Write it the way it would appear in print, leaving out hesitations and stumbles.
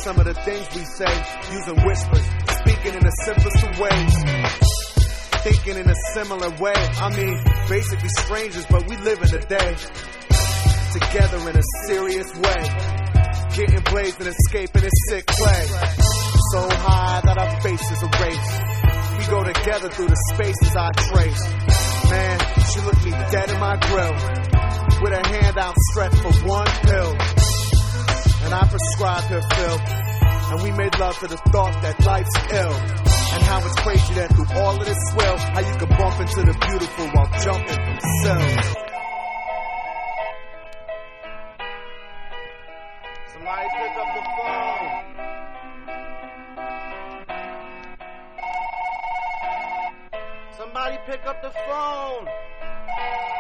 some of the things we say, using whispers, speaking in the simplest of ways, thinking in a similar way. I mean, basically strangers, but we live in the day together in a serious way, getting blazed and escaping this sick play. So high that our faces erase. We go together through the spaces I trace. Man, she looked me dead in my grill with her hand outstretched for one pill, and I prescribed her fill, and we made love to the thought that life's ill, and how it's crazy that through all of this swell, how you can bump into the beautiful while jumping from cells. Somebody pick up the phone. Somebody pick up the phone.